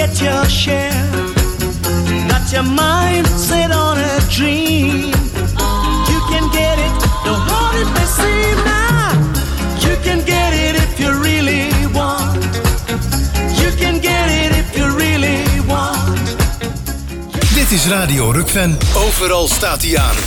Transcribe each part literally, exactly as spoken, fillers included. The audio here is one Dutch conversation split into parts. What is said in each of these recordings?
get your share. Got your mind set on a dream. You can get it, the hard it may seem now. You can get it if you really want. You can get it if you really want. Dit is Radio Rukven. Overal staat hij aan.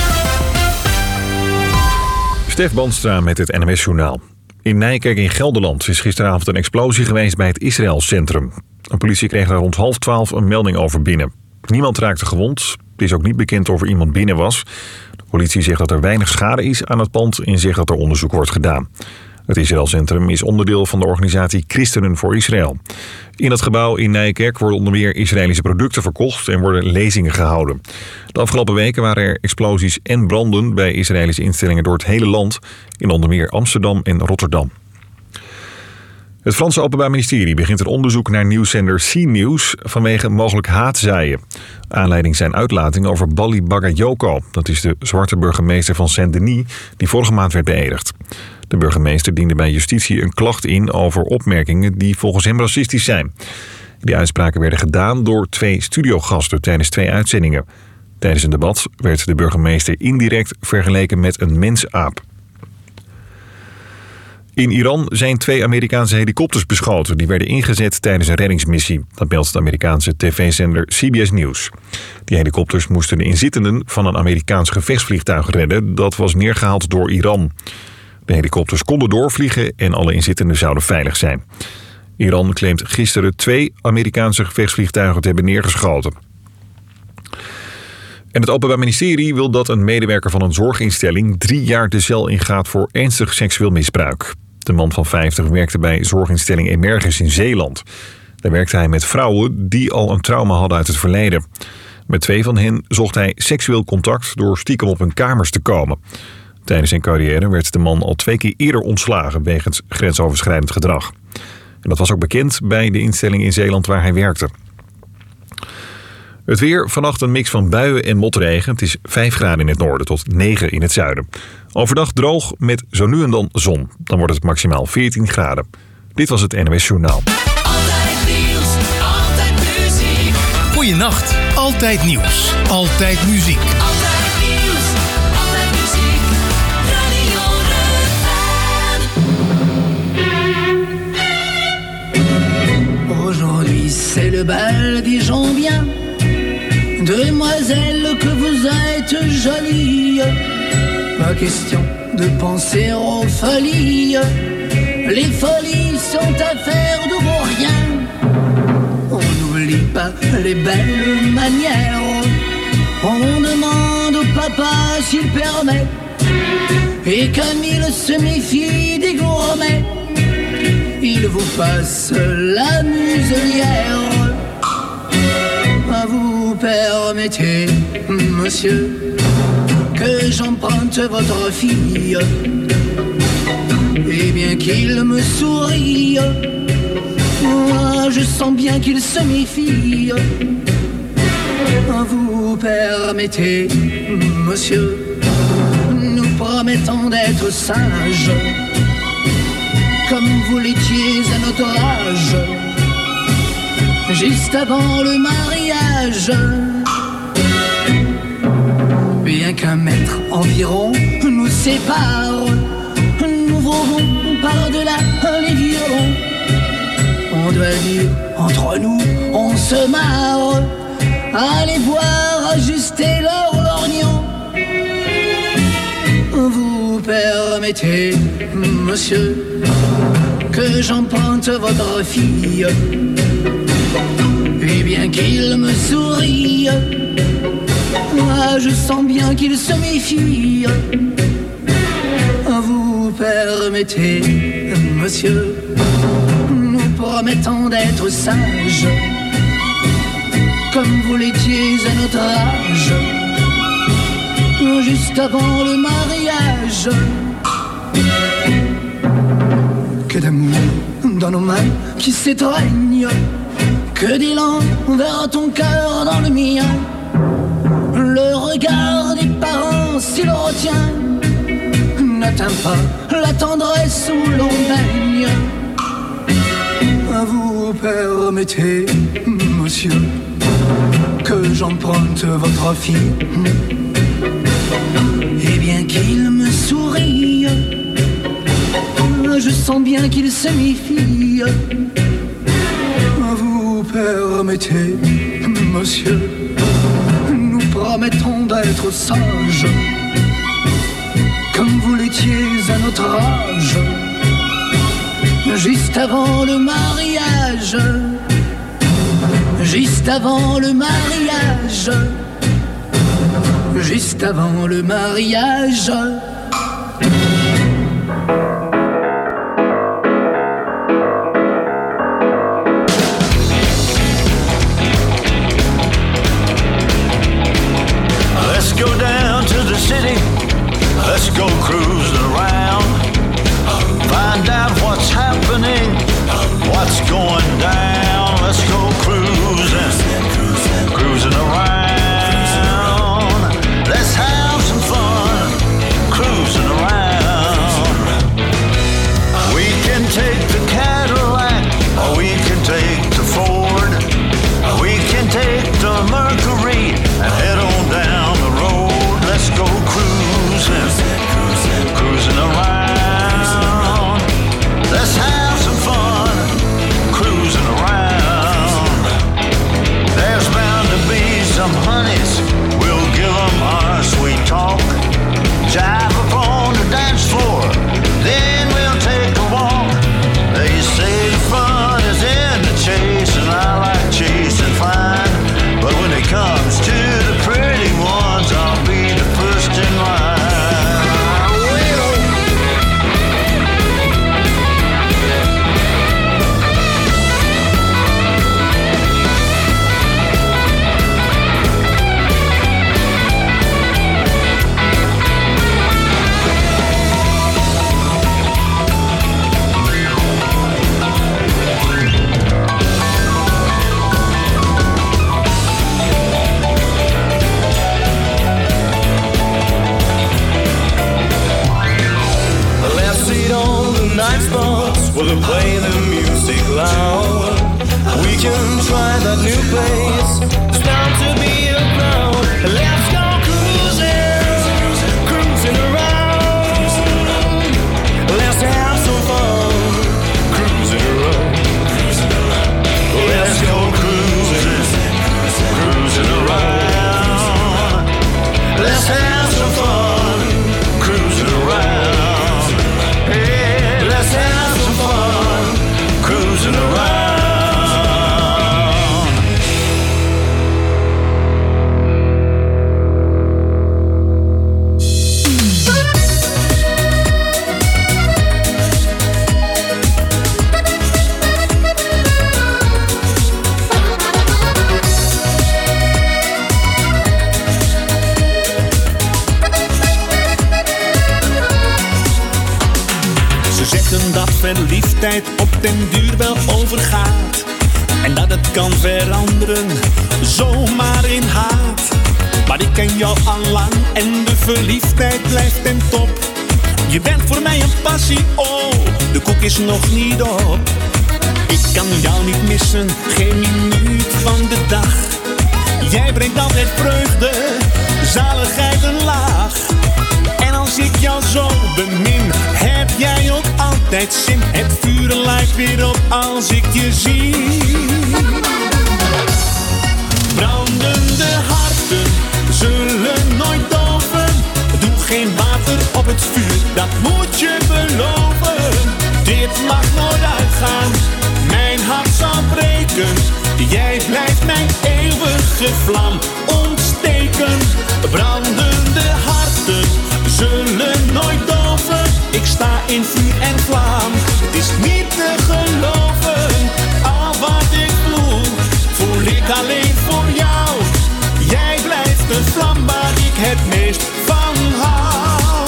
Stef Bandstra met het N M S-journaal. In Nijkerk in Gelderland is gisteravond een explosie geweest bij het Israël-centrum. De politie kreeg daar rond half twaalf een melding over binnen. Niemand raakte gewond. Het is ook niet bekend of er iemand binnen was. De politie zegt dat er weinig schade is aan het pand en zegt dat er onderzoek wordt gedaan. Het Israël-centrum is onderdeel van de organisatie Christenen voor Israël. In het gebouw in Nijkerk worden onder meer Israëlische producten verkocht en worden lezingen gehouden. De afgelopen weken waren er explosies en branden bij Israëlische instellingen door het hele land, in onder meer Amsterdam en Rotterdam. Het Franse Openbaar Ministerie begint een onderzoek naar nieuwszender C-News vanwege mogelijk haatzaaien. Aanleiding zijn uitlatingen over Bali Bagayoko. Dat is de zwarte burgemeester van Saint-Denis die vorige maand werd beëdigd. De burgemeester diende bij justitie een klacht in over opmerkingen die volgens hem racistisch zijn. Die uitspraken werden gedaan door twee studiogasten tijdens twee uitzendingen. Tijdens een debat werd de burgemeester indirect vergeleken met een mensaap. In Iran zijn twee Amerikaanse helikopters beschoten. Die werden ingezet tijdens een reddingsmissie. Dat meldt de Amerikaanse tv-zender C B S News. Die helikopters moesten de inzittenden van een Amerikaans gevechtsvliegtuig redden. Dat was neergehaald door Iran. De helikopters konden doorvliegen en alle inzittenden zouden veilig zijn. Iran claimt gisteren twee Amerikaanse gevechtsvliegtuigen te hebben neergeschoten. En het Openbaar Ministerie wil dat een medewerker van een zorginstelling drie jaar de cel ingaat voor ernstig seksueel misbruik. De man van vijftig werkte bij zorginstelling Emergis in Zeeland. Daar werkte hij met vrouwen die al een trauma hadden uit het verleden. Met twee van hen zocht hij seksueel contact door stiekem op hun kamers te komen. Tijdens zijn carrière werd de man al twee keer eerder ontslagen wegens grensoverschrijdend gedrag. En dat was ook bekend bij de instelling in Zeeland waar hij werkte. Het weer, vannacht een mix van buien en motregen. Het is vijf graden in het noorden tot negen in het zuiden. Overdag droog met zo nu en dan zon. Dan wordt het maximaal veertien graden. Dit was het N O S Journaal. Altijd nieuws, altijd muziek. Goeienacht, altijd nieuws, altijd muziek. Altijd nieuws, altijd muziek. Radio Rukven. Aujourd'hui c'est le bal des gens bien. Demoiselle, que vous êtes jolie. Pas question de penser aux folies. Les folies sont affaires de vaurien. On n'oublie pas les belles manières. On demande au papa s'il permet. Et comme il se méfie des gourmets, il vous passe la muselière. Vous permettez, monsieur, que j'emprunte votre fille. Et bien qu'il me sourie, moi je sens bien qu'il se méfie. Vous permettez, monsieur, nous promettons d'être sages, comme vous l'étiez à notre âge, juste avant le mariage. Bien qu'un mètre environ nous sépare, nous volons par-delà les violons. On doit dire, entre nous, on se marre. Allez voir ajuster leur lorgnon. Vous permettez, monsieur, que j'emprunte votre fille. Et bien qu'il me sourie, moi je sens bien qu'il se méfie. Vous permettez, monsieur, nous promettons d'être sages, comme vous l'étiez à notre âge, juste avant le mariage. Que d'amour dans nos mains qui s'étreignent, que d'élan vers ton cœur dans le mien. Le regard des parents, s'il le retient, n'atteint pas la tendresse où l'on baigne. Vous permettez, monsieur, que j'emprunte votre fille. Et bien qu'il me sourie, je sens bien qu'il se méfie. Vous permettez, monsieur, nous promettons d'être sages, comme vous l'étiez à notre âge, juste avant le mariage, juste avant le mariage, juste avant le mariage. Let's go down to the city. Let's go cruising around. Find out what's happening, what's going down. Let's go cruising, cruising around. Let's have some fun, cruising around. We can take the Cadillac, or we can take the Ford. We can take the Mercury and head on down the road. Let's go cruising, cruising around. Let's have some fun, cruising around. There's bound to be some honeys, we'll give them our sweet talk. Jive up on the dance floor, then we'll take a walk. They say the fun is in the chase, and I like chasing fine. But when it comes to the pretty ones, I'll be the first in line. We'll play the music loud. We can try that new place. It's bound to be a crowd. Let's go cruising, cruising around. Let's have some fun, cruising around. Let's go cruising, cruising around. Let's have some fun, cruising around. Hey, let's have some fun, cruising around. Dat verliefdheid op den duur wel overgaat. En dat het kan veranderen, zomaar in haat. Maar ik ken jou al lang en de verliefdheid blijft ten top. Je bent voor mij een passie, oh, de koek is nog niet op. Ik kan jou niet missen, geen minuut van de dag. Jij brengt altijd vreugde, zaligheid en laag. En als ik jou zo bemin, heb jij ook altijd zin. Het vuur lijkt weer op als ik je zie. Brandende harten zullen nooit doven. Doe geen water op het vuur, dat moet je beloven. Dit mag nooit uitgaan, mijn hart zal breken. Jij blijft mijn eeuwige vlam ontsteken. Brandende harten zullen nooit doven. Ik sta in vuur en vlam, het is niet te geloven. Al wat ik voel, voel ik alleen voor jou. Jij blijft de vlam waar ik het meest van hou.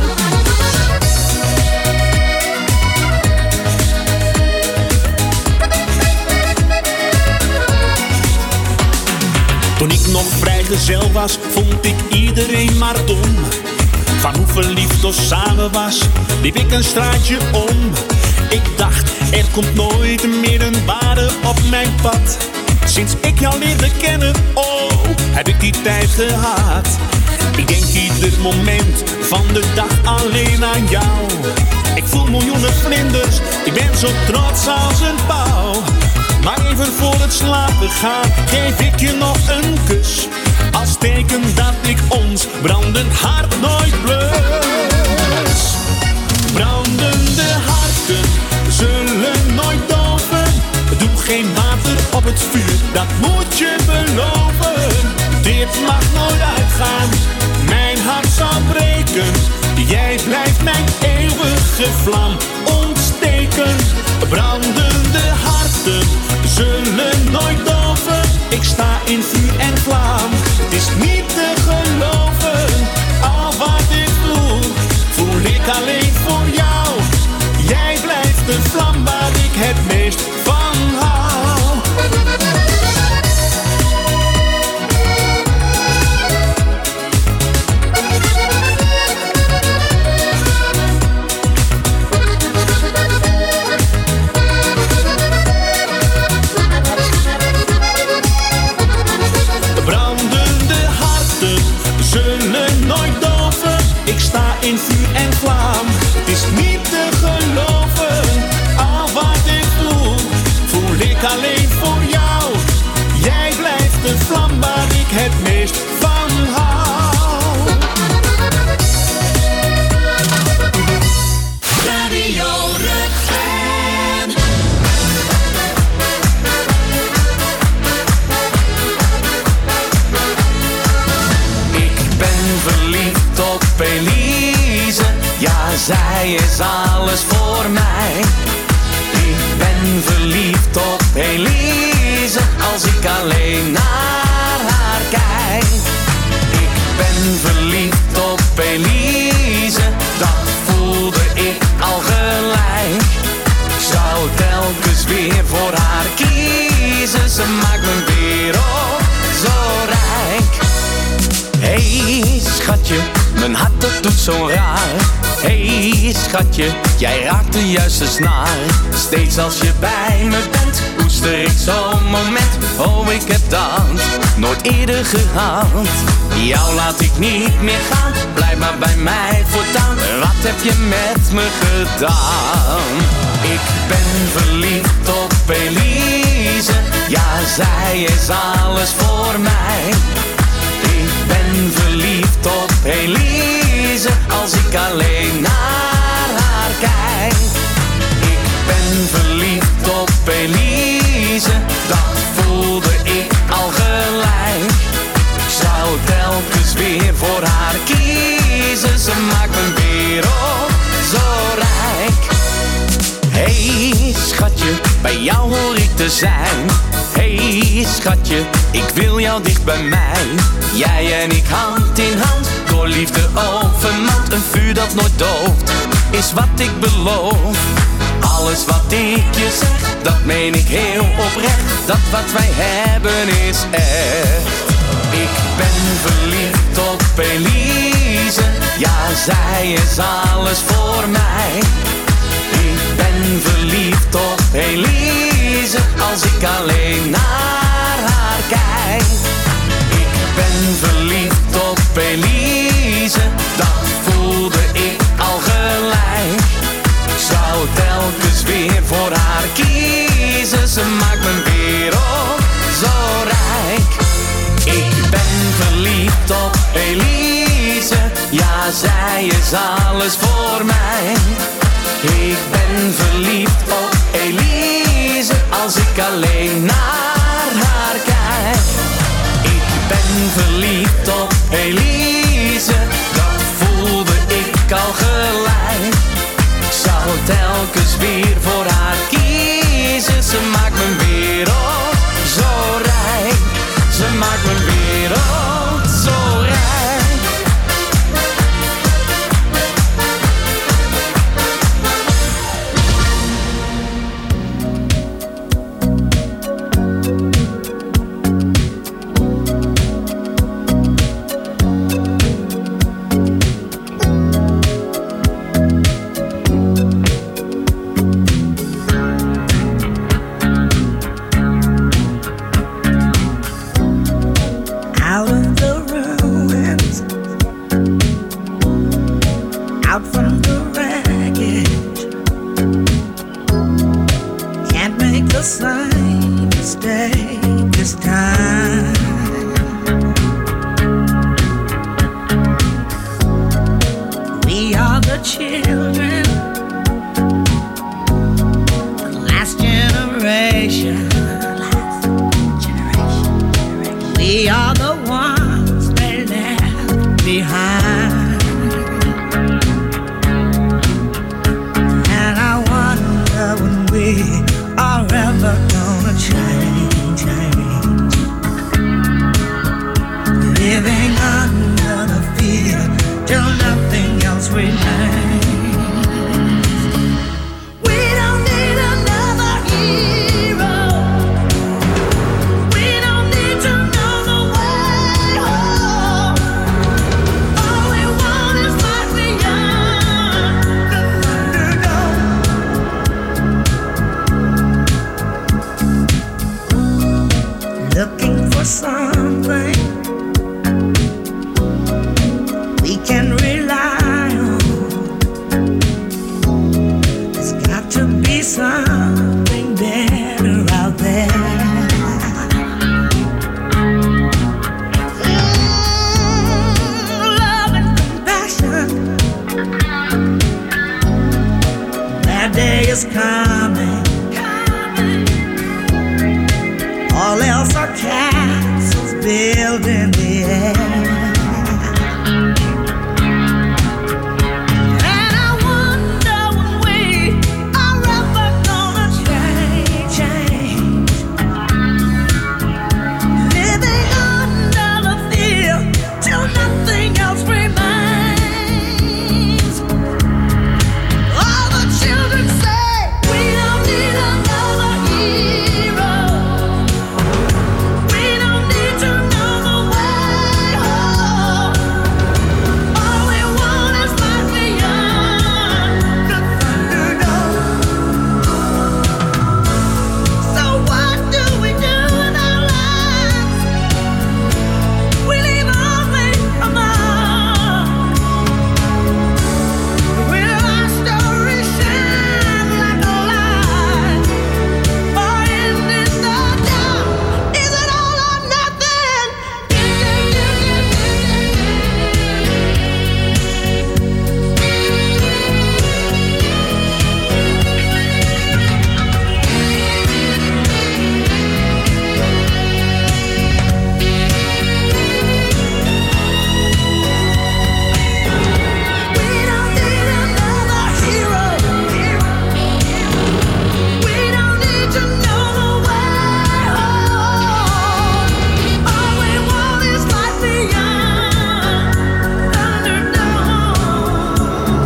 Toen ik nog vrijgezel was, vond ik iedereen maar dom. Van hoe verliefd of samen was, liep ik een straatje om. Ik dacht, er komt nooit meer een pad. Sinds ik jou leerde kennen, oh, heb ik die tijd gehaat. Ik denk ieder moment van de dag alleen aan jou. Ik voel miljoenen vlinders, ik ben zo trots als een pauw. Maar even voor het slapen gaan, geef ik je nog een kus. Als teken dat ik ons brandend hart nooit blus. Brandende harten zullen nooit doven. Doe geen water op het vuur, dat moet je beloven. Dit mag nooit uitgaan, mijn hart zal breken. Jij blijft mijn eeuwige vlam ontsteken. Brandende harten zullen nooit doven. Ik sta in vuur en vlam, het is niet te geloven. Al wat ik doe, voel ik alleen voor jou. Jij blijft de vlam waar ik het meest van hou. In vuur en vlam, het is niet te geloven. Al wat ik doe, voel ik alleen voor jou. Jij blijft de vlam waar ik het meest van hou. Radio Rukven. Ik ben verliefd op Elise. Ja, zij is alles voor mij. Ik ben verliefd op Elise. Als ik alleen naar haar kijk. Ik ben verliefd op Elise. Dat voelde ik al gelijk. Ik zou telkens weer voor haar kiezen. Ze maakt mijn wereld zo rijk. Hey schatje, mijn hart dat doet zo raar. Hey schatje, jij raakt de juiste snaar. Steeds als je bij me bent, koester ik zo'n moment. Oh, ik heb dat nooit eerder gehad. Jou laat ik niet meer gaan, blijf maar bij mij voortaan. Wat heb je met me gedaan? Ik ben verliefd op Elise. Ja, zij is alles voor mij. Ik ben verliefd op Elise. Als ik alleen naar haar kijk. Ik ben verliefd op Elise. Dat voelde ik al gelijk. Ik zou telkens weer voor haar kiezen. Ze maakt mijn wereld zo rijk. Hey schatje, bij jou hoor ik te zijn. Hey schatje, ik wil jou dicht bij mij. Jij en ik hand in hand, door liefde overmand. Een vuur dat nooit dooft, is wat ik beloof. Alles wat ik je zeg, dat meen ik heel oprecht. Dat wat wij hebben is echt. Ik ben verliefd op Elise. Ja, zij is alles voor mij. Ik ben verliefd op Elise. Als ik alleen naar haar kijk. Ik ben verliefd op Elise. Dat voelde ik al gelijk. Ik zou telkens weer voor haar kiezen. Ze maakt mijn wereld zo rijk. Ik ben verliefd op Elise. Ja, zij is alles voor mij. Ik ben verliefd op Elise. Als ik alleen naar haar kijk. Ik ben verliefd op Elise. Dat voelde ik al gelijk. Ik zou telkens weer voor haar kiezen. Ze maakt mijn wereld zo rijk. Ze maakt mijn wereld zo rijk. the same mistake this time. We are the children, the last generation. We are the ones they left behind. And I wonder when we are ever gonna change, change. Living under the fear till nothing else remains. We don't need another hero. We don't need to know the way home. All we want is life beyond the Thunderdome. Looking for something we can rely on. There's got to be something better out there. Mm, love and compassion. That day is coming. All else are castles built in the air. And I wonder when we are ever gonna change, change. Living under the fear till nothing else remains. All the children say we don't need another hero. We don't need to know the way home. All we want is life beyond the Thunderdome. So what do we do in our lives? We leave only a mark. Will our story shine like a light, or end in the dark? Is it all or nothing? We don't need another hero. We don't need to know the way home. All we want is life beyond Thunderdome.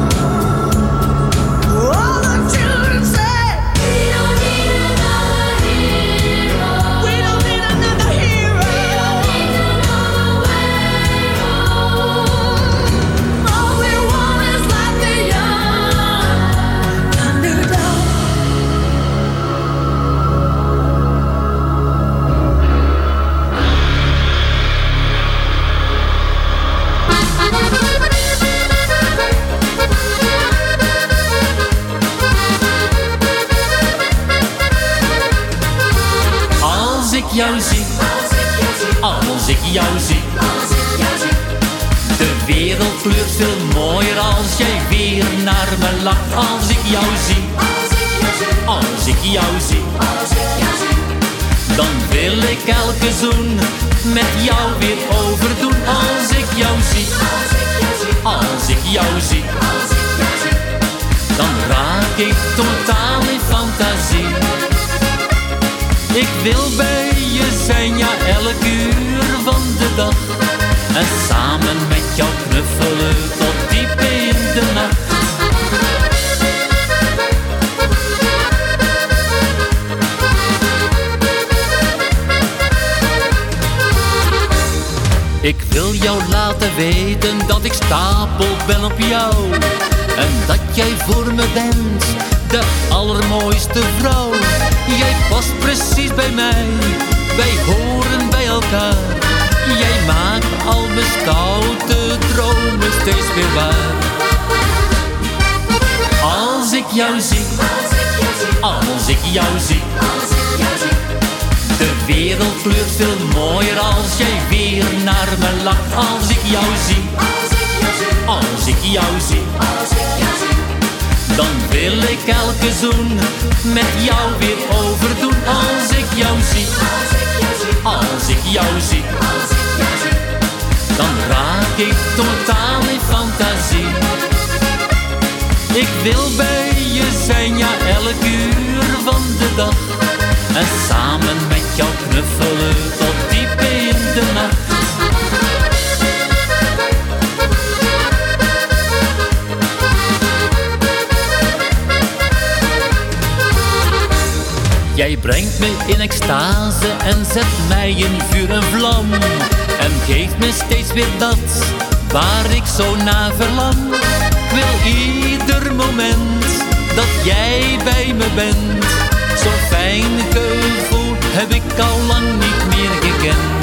All the children say we don't need another hero. We don't need another hero. We don't need to know the way home. All we want is life beyond Thunderdome. Als ik jou zie, als ik jou zie, de wereld kleurt veel mooier als jij weer naar me lacht. Als ik jou zie, als ik jou zie, dan wil ik elke zoen met jou weer overdoen. Als ik jou zie, als ik jou zie, dan raak ik totaal in fantasie. Ik wil bij je zijn, ja, elk uur van de dag. En samen met jou knuffelen tot diep in de nacht. Ik wil jou laten weten dat ik stapel ben op jou. En dat jij voor me bent de allermooiste vrouw. Jij past precies bij mij, wij horen bij elkaar. Jij maakt al mijn stoute dromen steeds weer waar. Als ik jou zie, als ik jou zie, wereld kleurt veel mooier als jij weer naar me lacht. Als ik jou zie, als ik jou zie, dan wil ik elke zoen met jou weer overdoen. Als ik jou zie, als ik jou zie, dan raak ik totaal in fantasie. Ik wil bij je zijn, ja, elk uur van de dag. En samen met jou knuffelen tot diep in de nacht. Jij brengt me in extase en zet mij in vuur en vlam. En geeft me steeds weer dat waar ik zo naar verlang. Ik wil ieder moment dat jij bij me bent. Zo'n fijn gevoel heb ik al lang niet meer gekend.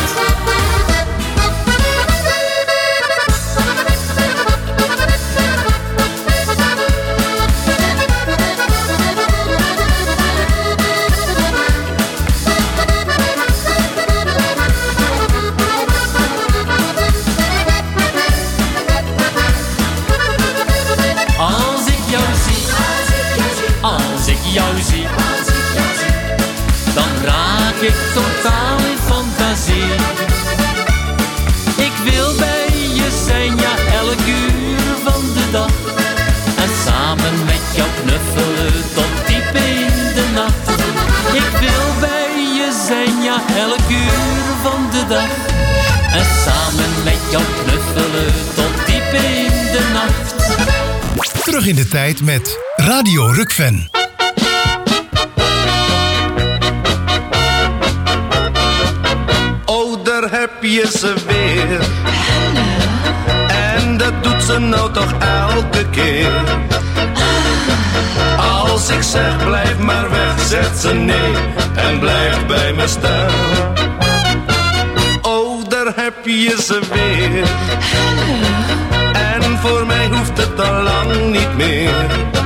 Ik totaal in fantasie. Ik wil bij je zijn, ja, elk uur van de dag. En samen met jou knuffelen tot diep in de nacht. Ik wil bij je zijn, ja, elk uur van de dag. En samen met jou knuffelen tot diep in de nacht. Terug in de tijd met Radio Rukven. Heb je ze weer? En dat doet ze nou toch elke keer. Als ik zeg blijf maar weg, zegt ze nee en blijft bij me staan. Oh, daar heb je ze weer. En voor mij hoeft het al lang niet meer.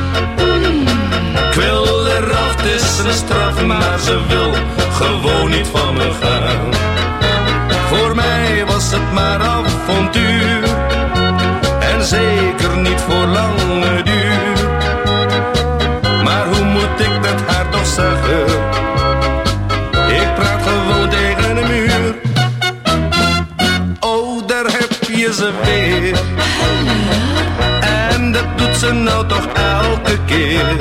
Ik wil eraf, het is een straf, maar ze wil gewoon niet van me gaan. Voor mij was het maar avontuur, en zeker niet voor lange duur. Maar hoe moet ik dat haar toch zeggen? Ik praat gewoon tegen een muur. Oh, daar heb je ze weer. En dat doet ze nou toch elke keer.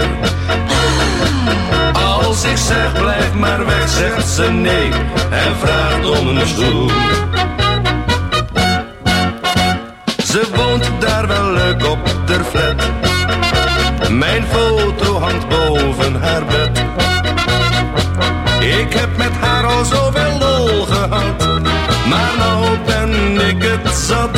Als ik zeg blijf maar weg, zegt ze nee en vraagt om een stoel. Ze woont daar wel leuk op der flat. Mijn foto hangt boven haar bed. Ik heb met haar al zoveel lol gehad, maar nou ben ik het zat.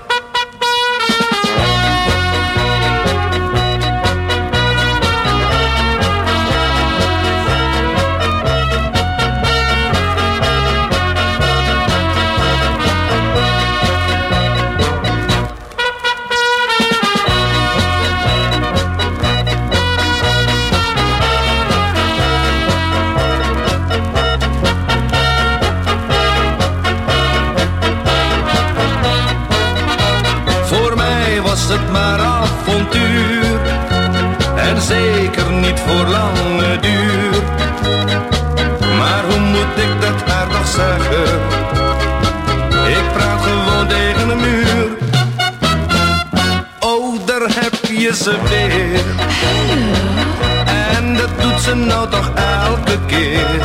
Het maar avontuur, en zeker niet voor lange duur. Maar hoe moet ik dat haar nog zeggen? Ik praat gewoon tegen een muur. Oh, daar heb je ze weer. En dat doet ze nou toch elke keer.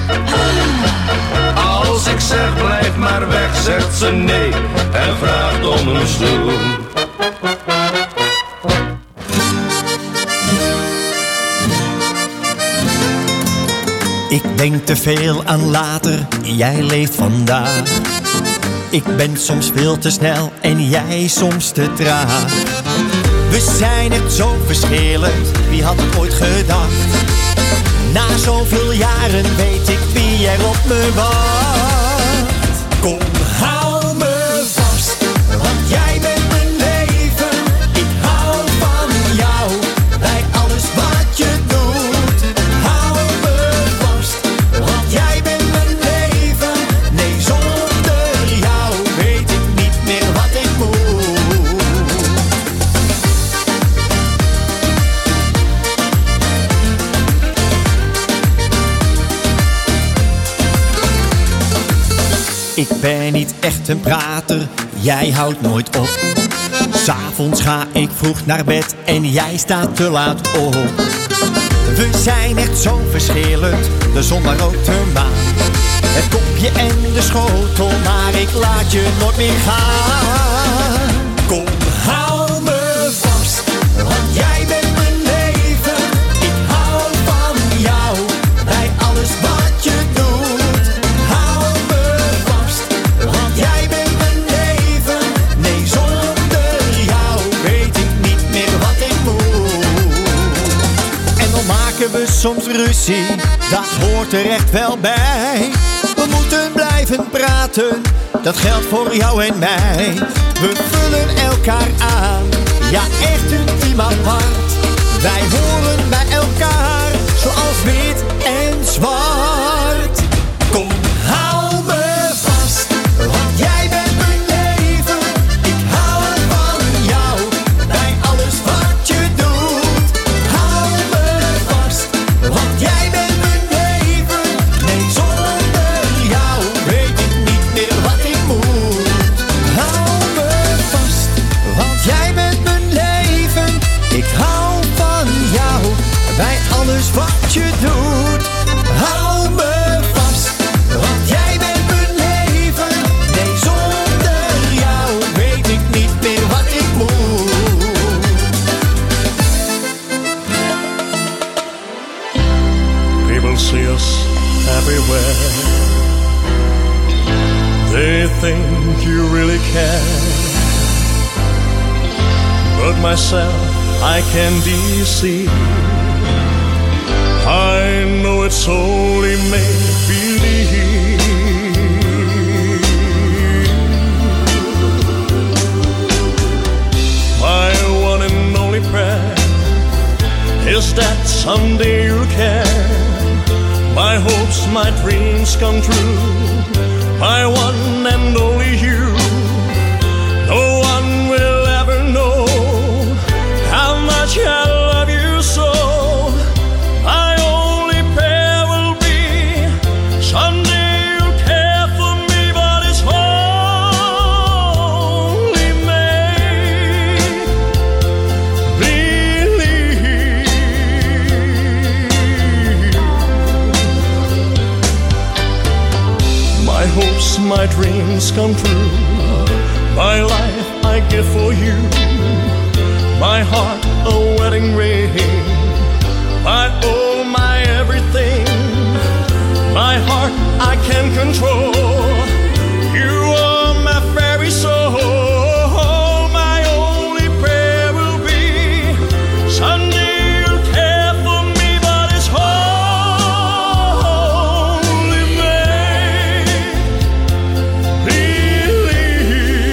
Als ik zeg blijf maar weg, zegt ze nee en vraagt om een stoel. Ik denk te veel aan later, jij leeft vandaag. Ik ben soms veel te snel en jij soms te traag. We zijn echt zo verschillend, wie had het ooit gedacht? Na zoveel jaren weet ik wie er op me wacht. Kom, hou me vast, want jij bent mijn leven. Ik hou van jou, bij alles wat je doet. Hou me vast, want jij bent mijn leven. Ik ben niet echt een prater, jij houdt nooit op. 'S'avonds ga ik vroeg naar bed en jij staat te laat op. We zijn echt zo verschillend, de zon maar ook de maan. Het kopje en de schotel, maar ik laat je nooit meer gaan. Kom, hou me vast, want jij bent mijn leven. Ik hou van jou, bij alles wat je doet. Hou me vast, want jij bent mijn leven. Nee, zonder jou weet ik niet meer wat ik moet. En dan maken we soms ruzie, dat hoort er echt wel bij. We moeten blijven praten, dat geldt voor jou en mij. We vullen elkaar aan, ja echt ultiem apart. Wij horen bij elkaar, zoals wit en zwart. Kom, hou me vast, want jij bent mijn leven. Ik hou van jou, bij alles wat je doet. Hou me vast, want jij bent mijn leven. Nee, zonder jou weet ik niet meer wat ik moet. Hou me vast, want jij bent mijn leven. Ik hou van jou, bij alles wat je doet. Hou me vast, want jij bent mijn leven. Nee, zonder jou weet ik niet meer wat ik moet. People see us everywhere. They think you really care. But myself, I can deceive. I know it's only make-believe. My one and only prayer is that someday you'll care. My hopes, my dreams come true. My one and only you. No one will ever know how much I love you so. My only prayer will be someday you'll care for me, but it's only make believe. My hopes, my dreams come true. My life I give for you. My heart a wedding ring. My all, my everything. My heart I can control. You are my very soul. My only prayer will be someday you'll care for me, but it's only make believe.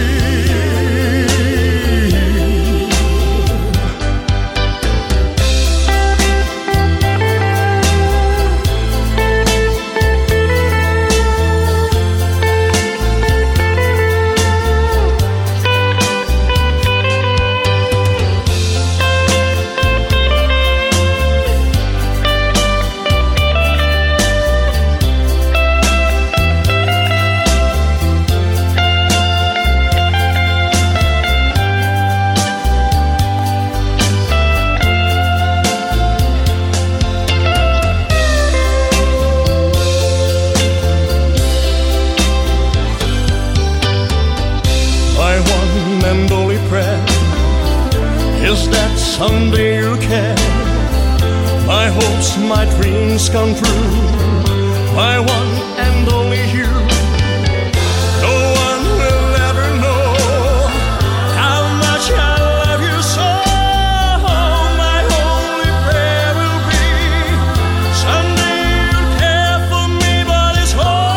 My one and only prayer is that someday you'll care. My hopes, my dreams come true. My one and only you. No one will ever know how much I love you so. My only prayer will be someday you'll care for me, but it's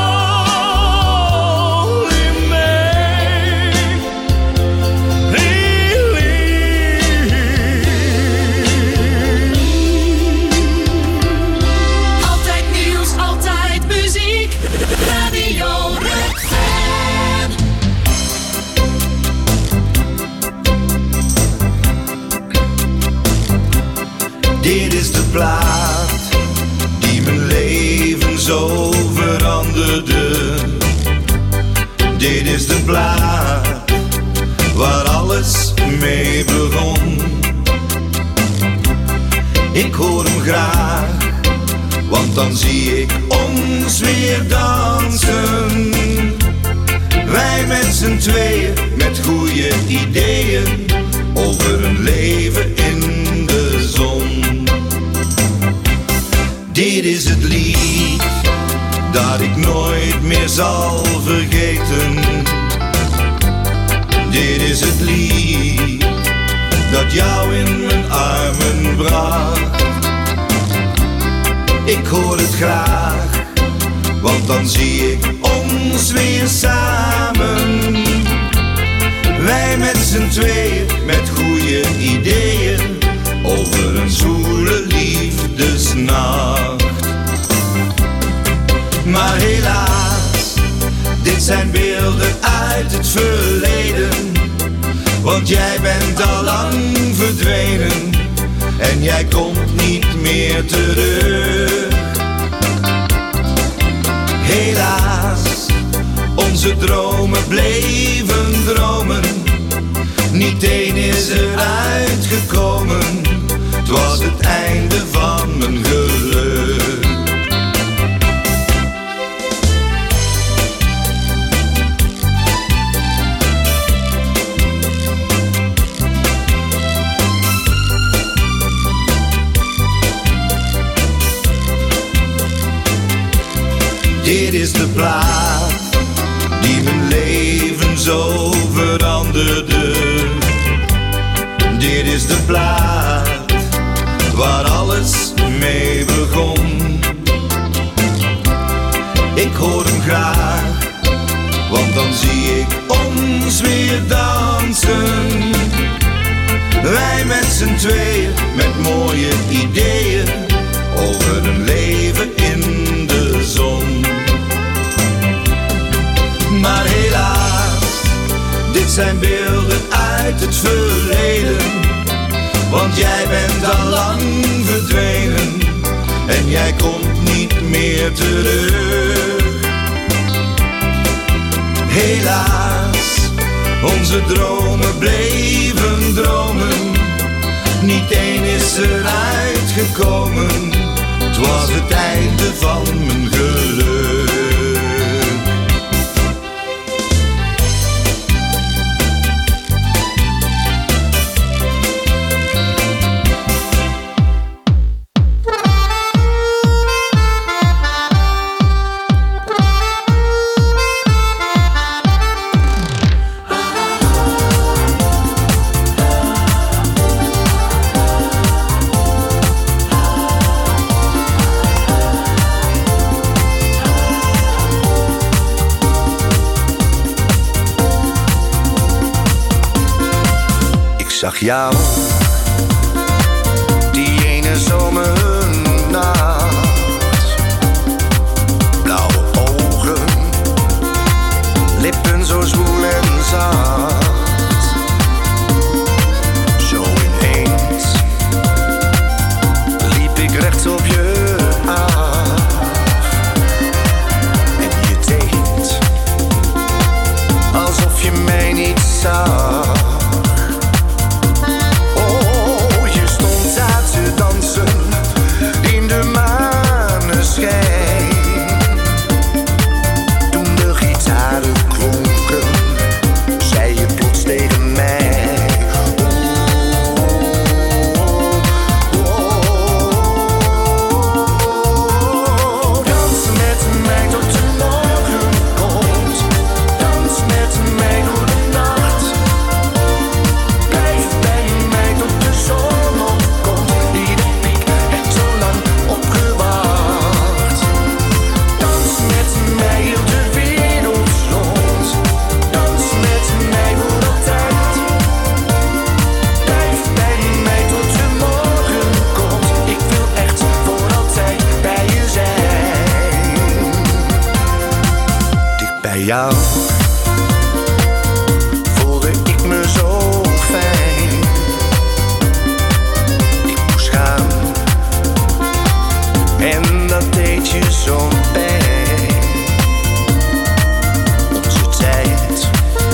only make believe. Altijd nieuws, altijd muziek. Radio Rukven. Dit is de plaat die mijn leven zo veranderde. plaat waar alles mee begon. Ik hoor hem graag, want dan zie ik ons weer dansen. Wij met z'n tweeën, met goede ideeën, over een leven in de zon. Dit is het lied dat ik nooit meer zal vergeten. Dit is het lied dat jou in mijn armen bracht. Ik hoor het graag, want dan zie ik ons weer samen. Wij met z'n tweeën, met goede ideeën, over een zoele liefdesnacht. Maar helaas, dit zijn beelden uit het verleden, want jij bent al lang verdwenen en jij komt niet meer terug. Helaas, onze dromen bleven dromen, niet één is eruit gekomen. Het was het einde van mijn geluk. Dit is de plaat die mijn leven zo veranderde. Dit is de plaat waar alles mee begon. Ik hoor hem graag, want dan zie ik ons weer dansen. Wij met z'n tweeën, met mooie ideeën, over een leven in de zon. Maar helaas, dit zijn beelden uit het verleden, want jij bent al lang verdwenen en jij komt niet meer terug. Helaas, onze dromen bleven dromen, niet één is eruit gekomen. Het was het einde van mijn geluk. Zag jou, die ene zomernacht, blauwe ogen, lippen zo zwoel en zacht. Zo ineens liep ik recht op je af en je deed alsof je mij niet zag. Toen de gitaren klonken, zei je plots tegen mij: oh, oh, oh. Dans met mij tot de morgen komt, dans met mij door de nacht. Blijf bij mij tot de zon opkomt, die de piek heeft zo lang opgewacht. Jou voelde ik me zo fijn. Ik moest gaan en dat deed je zo'n pijn. Onze tijd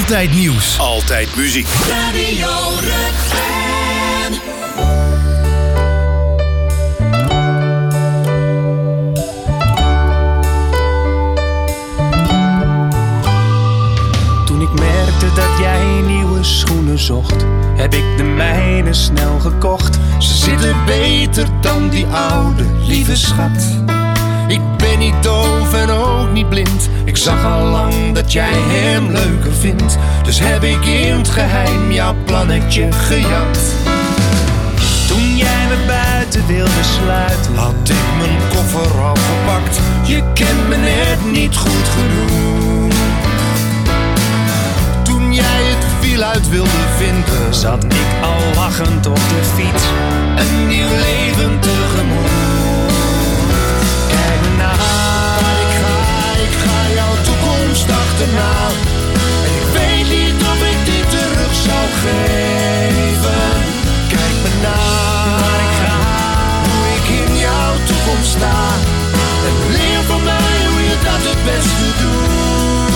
Altijd nieuws. Altijd muziek. Radio Rukven. Toen ik merkte dat jij nieuwe schoenen zocht, heb ik de mijne snel gekocht. Ze zitten beter dan die oude, lieve schat. Ik ben niet doof en ook niet blind. Ik zag al lang dat jij hem leuker vindt. Dus heb ik in het geheim jouw plannetje gejat. Toen jij me buiten wilde sluiten, had ik mijn koffer al gepakt. Je kent me net niet goed genoeg. Toen jij het wiel uit wilde vinden, zat ik al lachend op de fiets. Een nieuw leven tegemoet. Kijk me na, ik ga, ik ga jouw toekomst achterna. En ik weet niet of ik dit terug zou geven. Kijk me na, waar ik ga, hoe ik in jouw toekomst sta. En leer van mij hoe je dat het beste doet.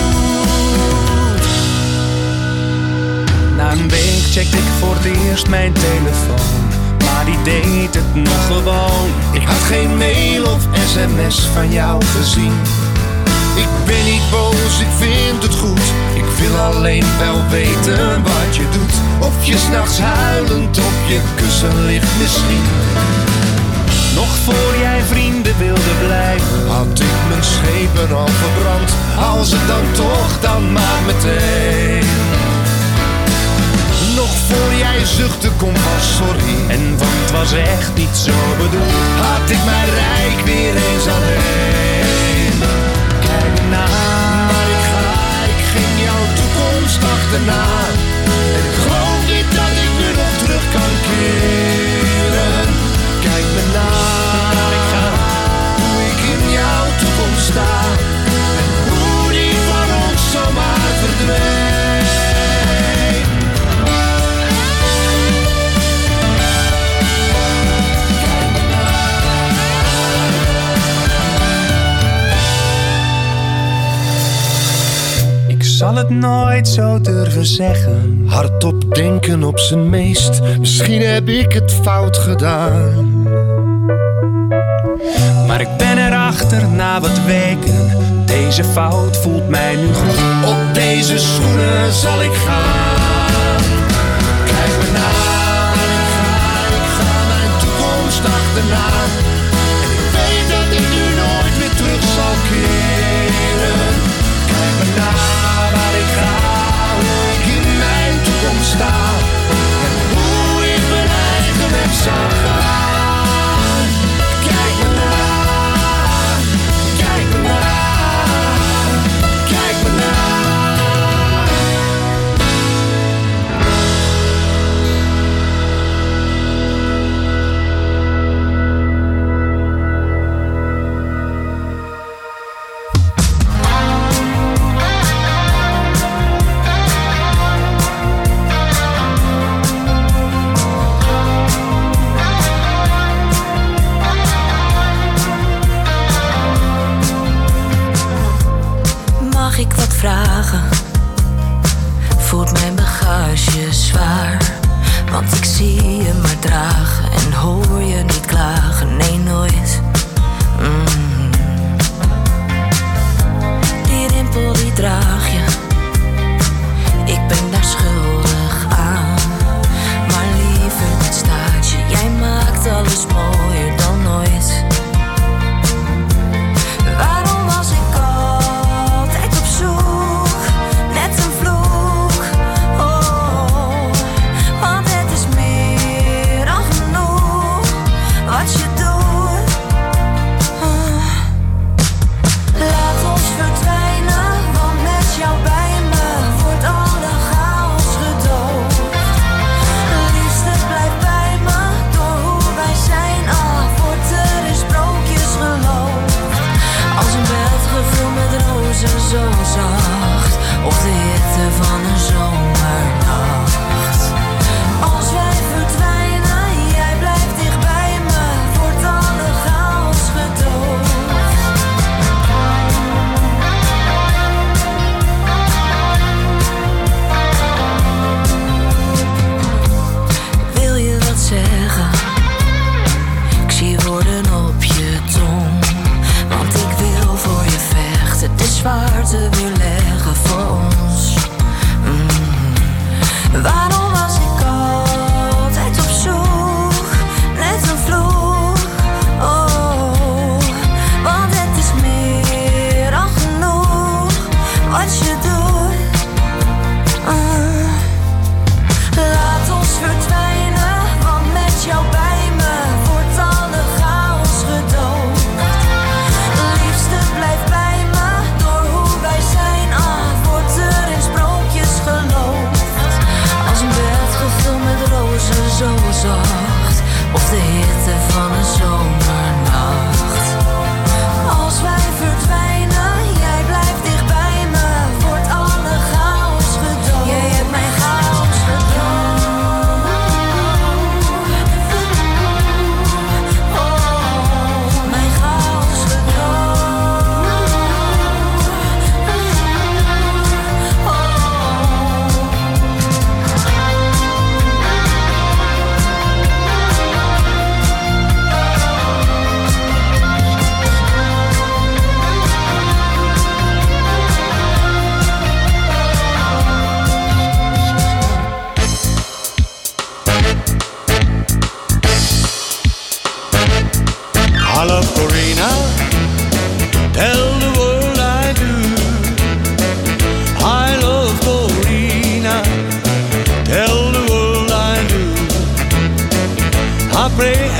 Na een week checkte ik voor het eerst mijn telefoon, maar die deed het nog gewoon. Ik had geen mail of sms van jou gezien. Ik ben niet boos, ik vind het goed. Ik wil alleen wel weten wat je doet. Of je 's nachts huilend op je kussen ligt misschien. Nog voor jij vrienden wilde blijven, had ik mijn schepen al verbrand. Als het dan toch, dan maar meteen. Nog voor jij zuchtte, kom van sorry. En want het was echt niet zo bedoeld, had ik mijn rijk weer eens alleen. Kijk na, waar ik ga, ik ging jouw toekomst achterna. En ik geloof niet dat ik nu nog terug kan keren. Kijk me na, waar ik ga, hoe ik in jouw toekomst sta. En hoe die van ons zomaar verdwijnt. Ik zal het nooit zo durven zeggen, hardop denken op zijn meest. Misschien heb ik het fout gedaan, maar ik ben erachter na wat weken. Deze fout voelt mij nu goed. Op deze schoenen zal ik gaan. Kijk me na, waar ik ga, ik ga mijn toekomst achterna. En ik weet dat ik nu nooit meer terug zal keren. Kijk me na, waar ik ga, hoe ik in mijn toekomst sta. En hoe ik mijn eigen weg zal gaan. Kijk me na, kijk me na, kijk me na.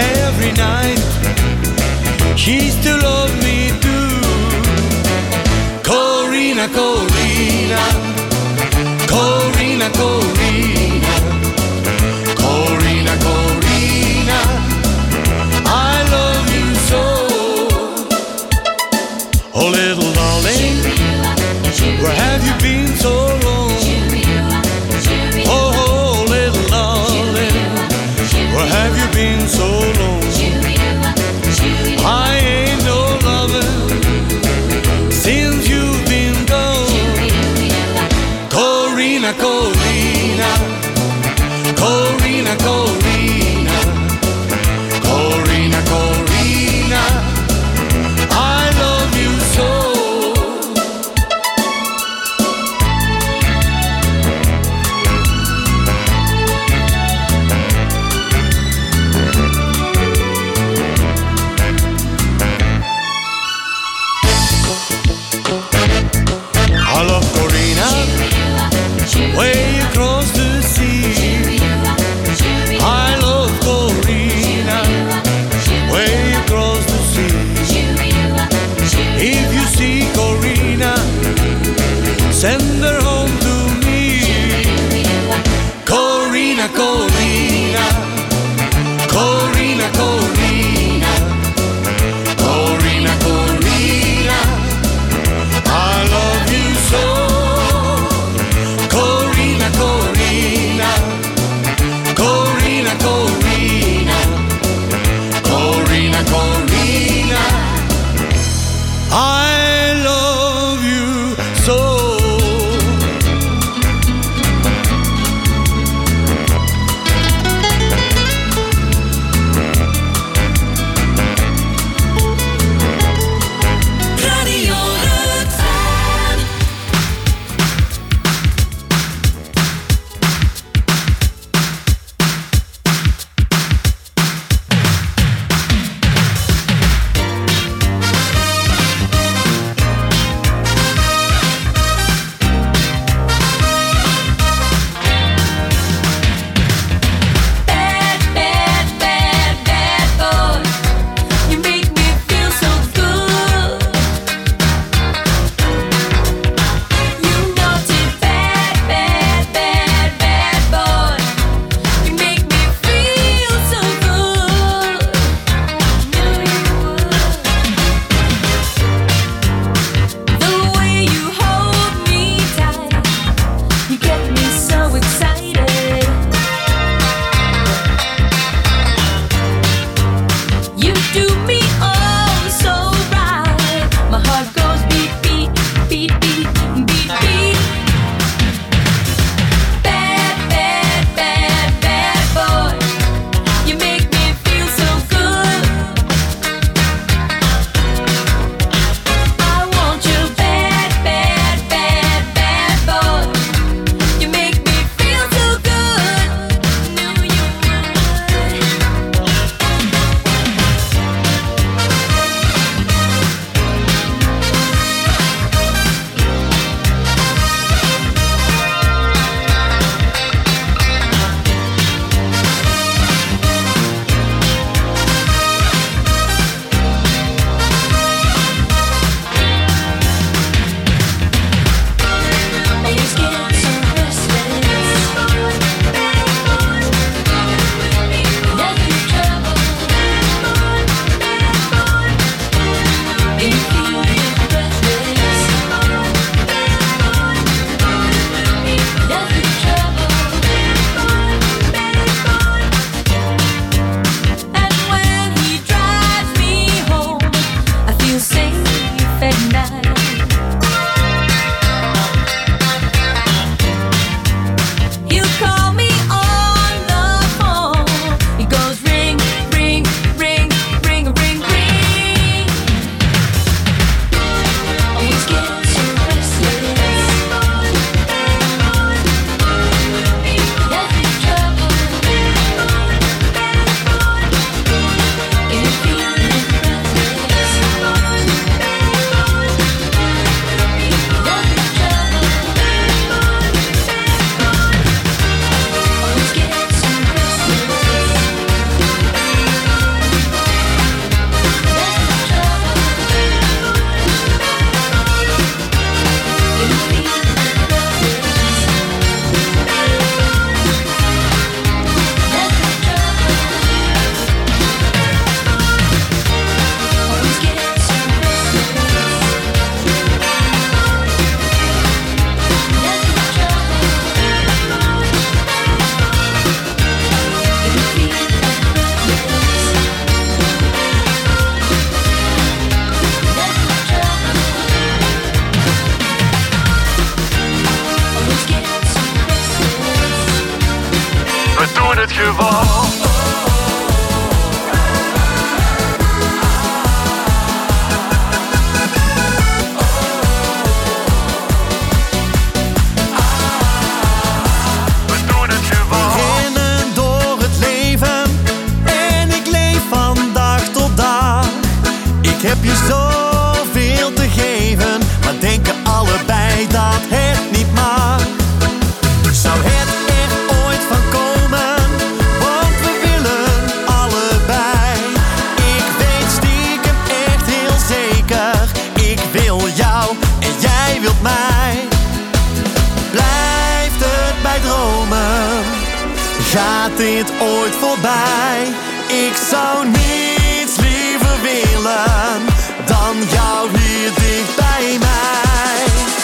every night. She still loves me too. Corina, Corina, Corina, Corina, Corina, Corina, I love you so. Oh little darling, where have you been so long? Oh, oh little darling, where have you been so long? I ain't no lover since you've been gone. Corina, Corina, Corina, Corina, Corina, Corina, I love you so. je zoveel te geven, maar denken allebei dat het niet mag. Zou het er ooit van komen, want we willen allebei. Ik weet stiekem echt heel zeker, ik wil jou en jij wilt mij. Blijft het bij dromen, gaat dit ooit voorbij? Ik zou niets liever willen dan jou hier dicht bij mij.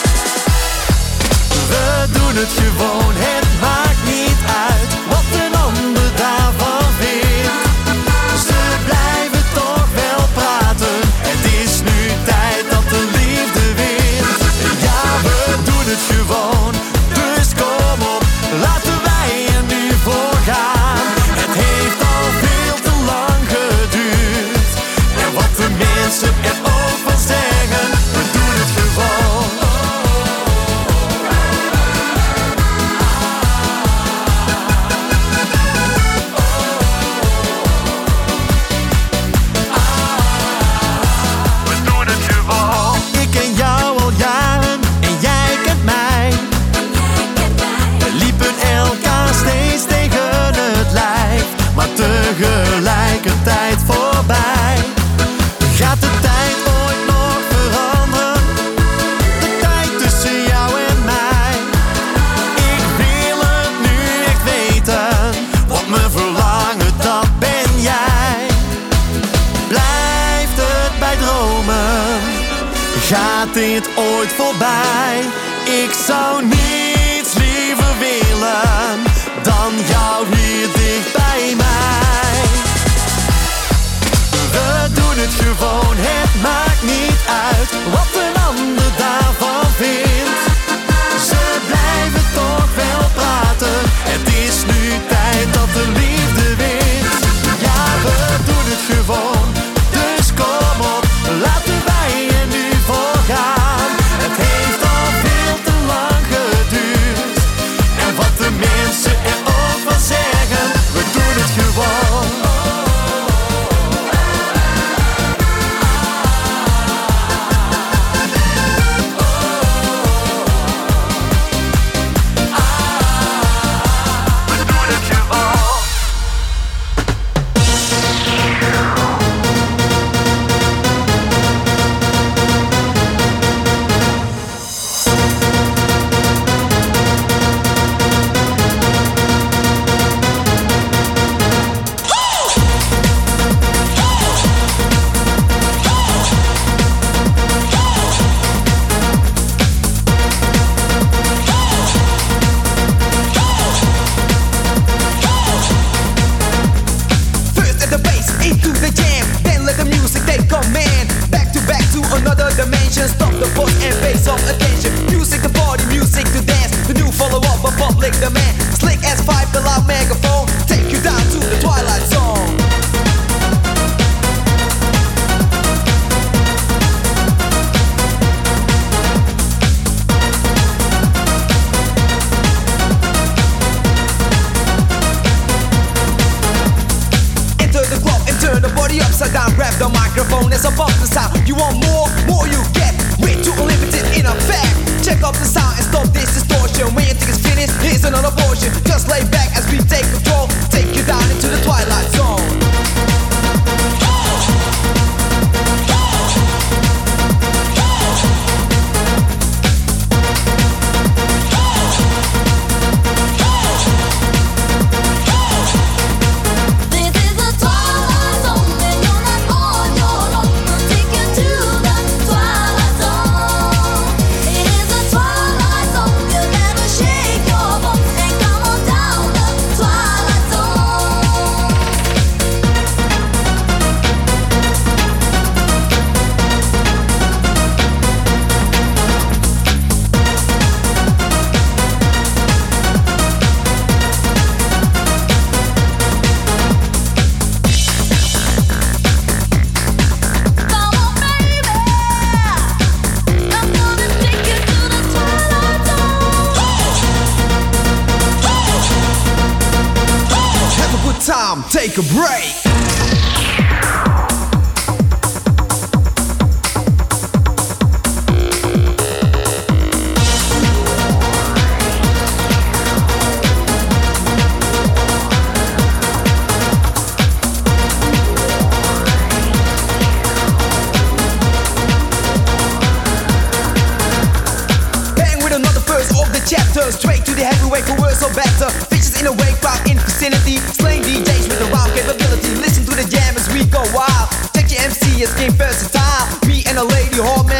We doen het gewoon, het maakt niet uit wat een ander daarvan vindt. Ze blijven toch wel praten, het is nu tijd dat de liefde wint. Ja, we doen het gewoon, dus kom op, laten wij er nu voor gaan. Het heeft al veel te lang geduurd, en wat de mensen er ook van zeggen, we doen het gewoon. Ik ken jou al jaren en jij kent mij. We liepen elkaar steeds tegen het lijf, maar tegelijkertijd voorbij. Gaat de tijd ooit nog veranderen? De tijd tussen jou en mij. Ik wil het nu echt weten, want mijn verlangen dat ben jij. Blijft het bij dromen, gaat dit ooit voorbij? Ik zou niets liever willen dan jou hier dicht bij mij. We doen het gewoon, het maakt niet uit wat een ander daarvan vindt. Ze blijven toch wel praten, het is nu tijd dat de liefde wint. Ja, we doen het gewoon, dus kom op, laten wij er nu voor gaan. Het heeft al veel te lang geduurd, en wat de mensen er ook van zeggen, we doen het gewoon. Take a break. So straight to the heavyweight for worse or better. Bitches in a wake crowd in vicinity. Slaying D Js with a wild capability. Listen to the jam as we go wild. Check your M C, it's game versatile. Me and a lady hold